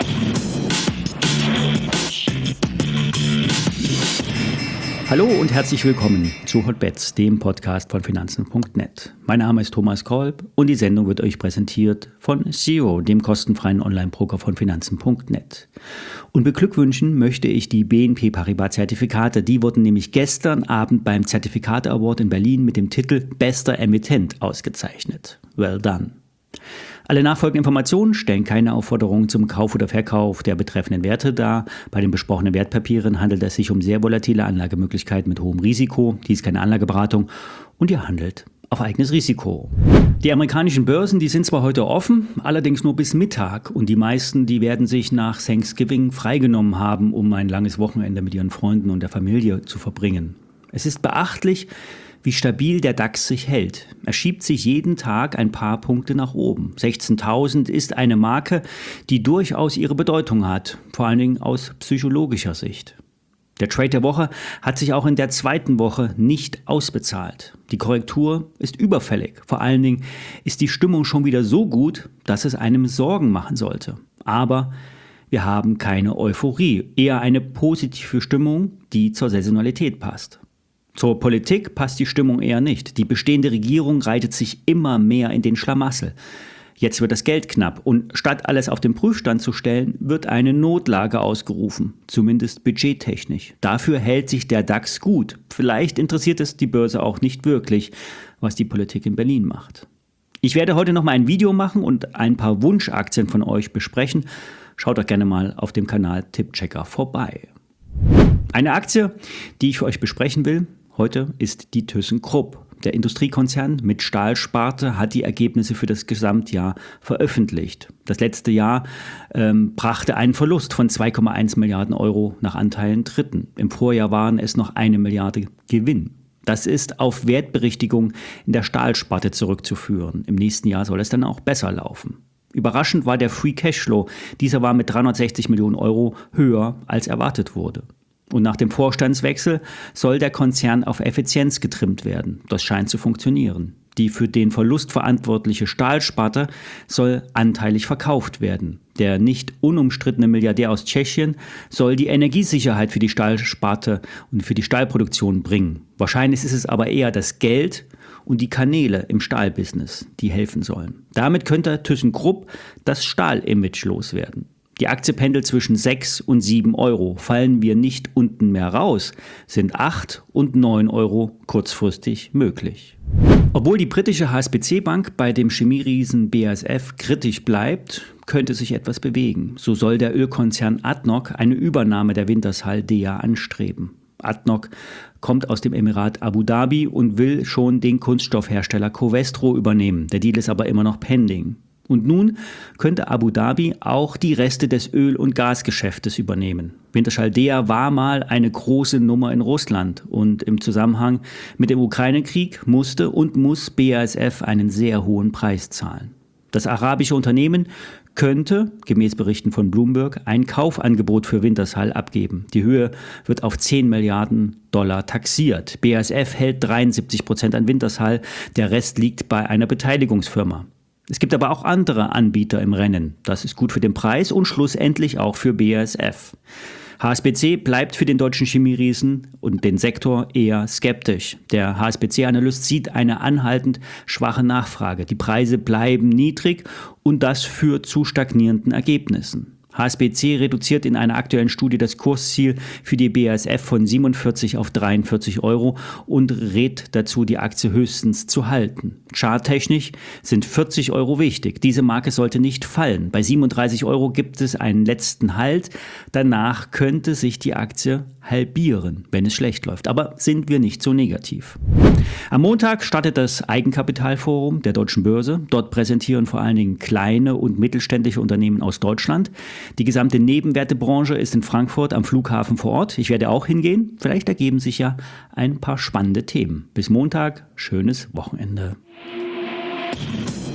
Hallo und herzlich willkommen zu Hotbets, dem Podcast von Finanzen.net. Mein Name ist Thomas Kolb und die Sendung wird euch präsentiert von Zero, dem kostenfreien Online-Broker von Finanzen.net. Und beglückwünschen möchte ich die BNP Paribas Zertifikate. Die wurden nämlich gestern Abend beim Zertifikate Award in Berlin mit dem Titel Bester Emittent ausgezeichnet. Well done. Alle nachfolgenden Informationen stellen keine Aufforderung zum Kauf oder Verkauf der betreffenden Werte dar. Bei den besprochenen Wertpapieren handelt es sich um sehr volatile Anlagemöglichkeiten mit hohem Risiko. Dies ist keine Anlageberatung und ihr handelt auf eigenes Risiko. Die amerikanischen Börsen, die sind zwar heute offen, allerdings nur bis Mittag. Und die meisten, die werden sich nach Thanksgiving freigenommen haben, um ein langes Wochenende mit ihren Freunden und der Familie zu verbringen. Es ist beachtlich, wie stabil der DAX sich hält. Er schiebt sich jeden Tag ein paar Punkte nach oben. 16.000 ist eine Marke, die durchaus ihre Bedeutung hat, vor allen Dingen aus psychologischer Sicht. Der Trade der Woche hat sich auch in der zweiten Woche nicht ausbezahlt. Die Korrektur ist überfällig. Vor allen Dingen ist die Stimmung schon wieder so gut, dass es einem Sorgen machen sollte. Aber wir haben keine Euphorie, eher eine positive Stimmung, die zur Saisonalität passt. Zur Politik passt die Stimmung eher nicht. Die bestehende Regierung reitet sich immer mehr in den Schlamassel. Jetzt wird das Geld knapp und statt alles auf den Prüfstand zu stellen, wird eine Notlage ausgerufen, zumindest budgettechnisch. Dafür hält sich der DAX gut. Vielleicht interessiert es die Börse auch nicht wirklich, was die Politik in Berlin macht. Ich werde heute noch mal ein Video machen und ein paar Wunschaktien von euch besprechen. Schaut doch gerne mal auf dem Kanal Tippchecker vorbei. Eine Aktie, die ich für euch besprechen will, heute ist die ThyssenKrupp. Der Industriekonzern mit Stahlsparte hat die Ergebnisse für das Gesamtjahr veröffentlicht. Das letzte Jahr brachte einen Verlust von 2,1 Milliarden Euro nach Anteilen Dritten. Im Vorjahr waren es noch 1 Milliarde Gewinn. Das ist auf Wertberichtigung in der Stahlsparte zurückzuführen. Im nächsten Jahr soll es dann auch besser laufen. Überraschend war der Free Cashflow. Dieser war mit 360 Millionen Euro höher als erwartet wurde. Und nach dem Vorstandswechsel soll der Konzern auf Effizienz getrimmt werden. Das scheint zu funktionieren. Die für den Verlust verantwortliche Stahlsparte soll anteilig verkauft werden. Der nicht unumstrittene Milliardär aus Tschechien soll die Energiesicherheit für die Stahlsparte und für die Stahlproduktion bringen. Wahrscheinlich ist es aber eher das Geld und die Kanäle im Stahlbusiness, die helfen sollen. Damit könnte ThyssenKrupp das Stahlimage loswerden. Die Aktie pendelt zwischen 6 und 7 Euro. Fallen wir nicht unten mehr raus, sind 8 und 9 Euro kurzfristig möglich. Obwohl die britische HSBC-Bank bei dem Chemieriesen BASF kritisch bleibt, könnte sich etwas bewegen. So soll der Ölkonzern ADNOC eine Übernahme der Wintershall Dea anstreben. ADNOC kommt aus dem Emirat Abu Dhabi und will schon den Kunststoffhersteller Covestro übernehmen. Der Deal ist aber immer noch pending. Und nun könnte Abu Dhabi auch die Reste des Öl- und Gasgeschäftes übernehmen. Wintershall Dea war mal eine große Nummer in Russland und im Zusammenhang mit dem Ukraine-Krieg musste und muss BASF einen sehr hohen Preis zahlen. Das arabische Unternehmen könnte, gemäß Berichten von Bloomberg, ein Kaufangebot für Wintershall abgeben. Die Höhe wird auf 10 Milliarden Dollar taxiert. BASF hält 73% an Wintershall, der Rest liegt bei einer Beteiligungsfirma. Es gibt aber auch andere Anbieter im Rennen. Das ist gut für den Preis und schlussendlich auch für BASF. HSBC bleibt für den deutschen Chemieriesen und den Sektor eher skeptisch. Der HSBC-Analyst sieht eine anhaltend schwache Nachfrage. Die Preise bleiben niedrig und das führt zu stagnierenden Ergebnissen. HSBC reduziert in einer aktuellen Studie das Kursziel für die BASF von 47 auf 43 Euro und rät dazu, die Aktie höchstens zu halten. Charttechnisch sind 40 Euro wichtig. Diese Marke sollte nicht fallen. Bei 37 Euro gibt es einen letzten Halt. Danach könnte sich die Aktie halbieren, wenn es schlecht läuft. Aber sind wir nicht so negativ. Am Montag startet das Eigenkapitalforum der Deutschen Börse. Dort präsentieren vor allen Dingen kleine und mittelständische Unternehmen aus Deutschland. Die gesamte Nebenwertebranche ist in Frankfurt am Flughafen vor Ort. Ich werde auch hingehen. Vielleicht ergeben sich ja ein paar spannende Themen. Bis Montag, schönes Wochenende.